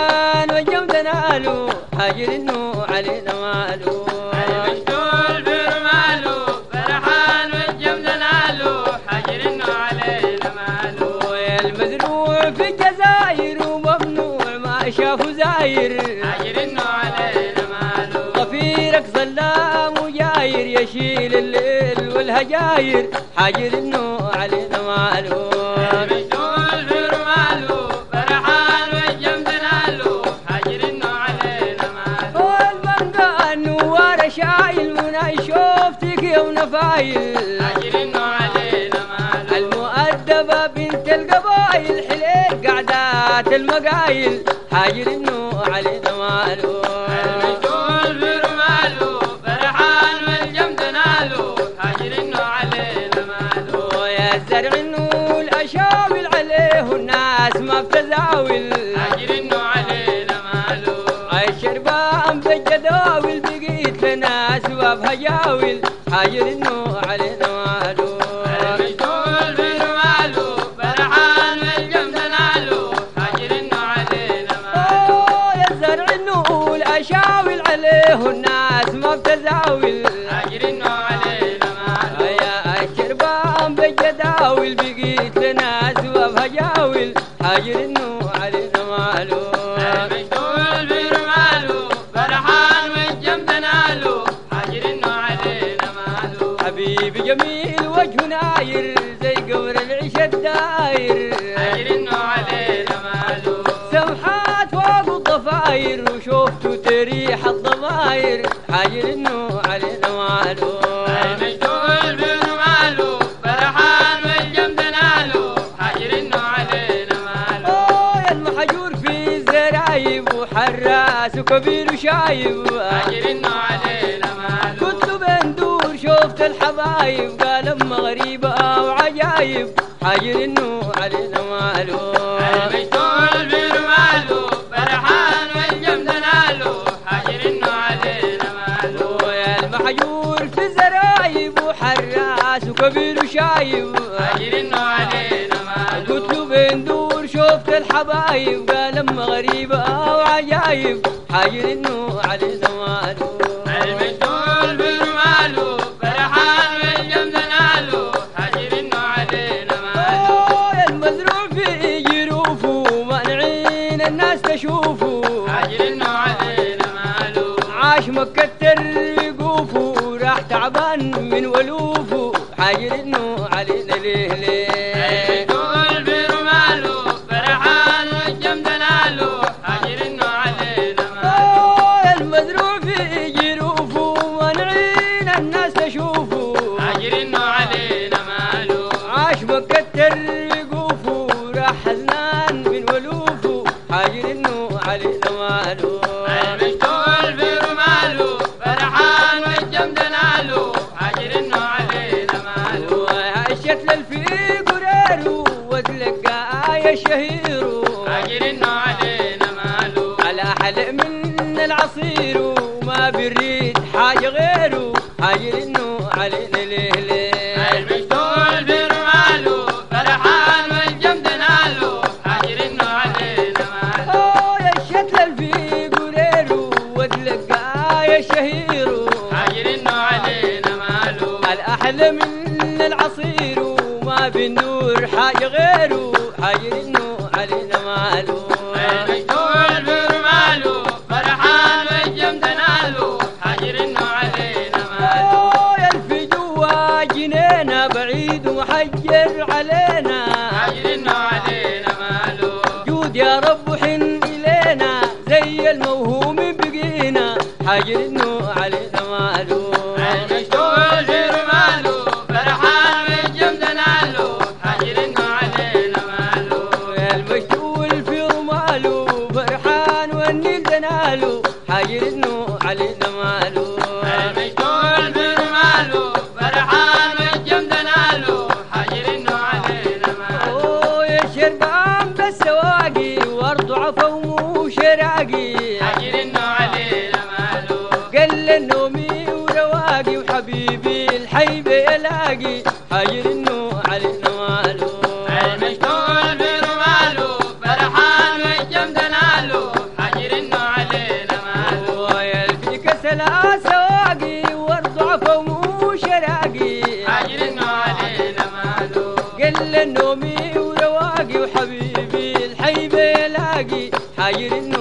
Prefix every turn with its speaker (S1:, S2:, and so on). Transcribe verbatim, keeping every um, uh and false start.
S1: فرحان والجمد نالو حاجر انه علينا مالو
S2: المجدول برمالو فرحان والجمد نالو حاجر انه علينا مالو
S1: يا المزروع في الجزاير وممنوع ما شافه زاير
S2: حاجر انه علينا مالو
S1: غفيرك ظلام وجاير يشيل الليل والهجاير حاجر انه علينا مالو
S2: المجدول برمالو فرحان والجمد نالو حاجر انه علينا مالو
S1: والمنقى النوار شايل من شوفتك يا ونفايل
S2: حاجر انه علينا مالو
S1: المؤدبة بنت القبايل حليل قعدات المقايل حاجر انه علينا مالو
S2: المجدول برمالو فرحان والجمد نالو حاجر انه علينا مالو
S1: يا الزرع انه الاشاول عليه الناس ما بتزاول
S2: حاجر انه علينا مالو
S1: الشربان بالجداول بقيت لنا سباب هجاول حاجر انه علينا مالو
S2: المجدول برمالو فرحان والجمد نالو حاجر انه علينا مالو
S1: يا الزرع انه الاشاول عليه الناس ما بتزاول
S2: حاجر انه علينا مالو
S1: يا الشربان بالجداول بقيت لنا سباب هجاول حاجر انه علينا مالو
S2: المجدول برمالو فرحان والجمد نالو حاجر انه علينا مالو
S1: حبيبي جميل وجهه ناير زي قمر العيش الداير
S2: حاجر انه علينا مالو
S1: سمحات فوق الضفاير وشوفته تريح الضماير حاجر انه علينا مالو
S2: المجدول برمالو فرحان والجمد نالو حاجر انه علينا مالو
S1: اوه يا المحجور في الزرايب وحراس وكبير وشايب
S2: حاجر انه علينا مالو
S1: كنت بندور شوفت الحبايب قال اما غريبة وعجايب حاجر انه علينا مالو
S2: المجدول برمالو فرحان والجمد نالو حاجر انه علينا مالو
S1: يا المحجور في الزرايب وحراس وكبير وشايب
S2: حاجر انه علينا مالو
S1: قلت له بندور شوفت الحبايب قال اما غريبة وعجايب حاجر انه علينا مالو
S2: المجدول برمالو فرحان والجمد نالو حاجر انه علينا مالو
S1: يا المزروع في جروفه مانعين الناس تشوفه
S2: حاجر انه علينا مالو
S1: عاش مكتر وقوفه راح تعبان من ولوفه حاجر انه علينا ليه ليه
S2: المجدول برمالو فرحان والجمد نالو حاجر انه علينا مالو
S1: يا المزروع في جروفه مانعين الناس تشوفه
S2: حاجر انه علينا مالو
S1: عاش مكتر وقوفه راح حزنان من ولوفه حاجر انه علينا مالو
S2: المجدول برمالو فرحان والجمد نالو حاجر انه علينا مالو
S1: الشتل في قريرو وتلقى يا شهيرو
S2: حاجر انه علينا مالو
S1: على حلق من العصير وما بريد حاجة غيره حاجر انه علينا ليه ليه
S2: المجدول برمالو فرحان والجمد نالو حاجر انه علينا مالو
S1: اوه يا الشتل في قريرو وتلقى يا شهيرو
S2: حاجر انه علينا مالو
S1: الأحلى من العصير وما بالنور حاجة غيره حاجر انه علينا مالو
S2: المجدول برمالو فرحان والجمد نالو حاجر انه علينا مالو
S1: اوه يا الفي جوا جنينا بعيد ومحجر علينا
S2: حاجر انه علينا مالو
S1: جود يا رب وحن إلينا زي الموهوم بقينا حاجر انه علينا مالو
S2: المجدول برمالو فرحان والجمد نالو حاجر انه علينا مالو
S1: يا المشتول في رماله فرحان والنيل دناله حاجر انه علينا مالو
S2: المجدول برمالو فرحان والجمد نالو حاجر انه علينا مالو
S1: اوه يا شربان بالسواقي وارض عفا وشراقي
S2: حاجر انه علينا مالو
S1: قل نومي ورواقي وحبيبي الحي بيلاقي حاجر انه علينا مالو
S2: المجدول برمالو فرحان والجمد نالو
S1: حاير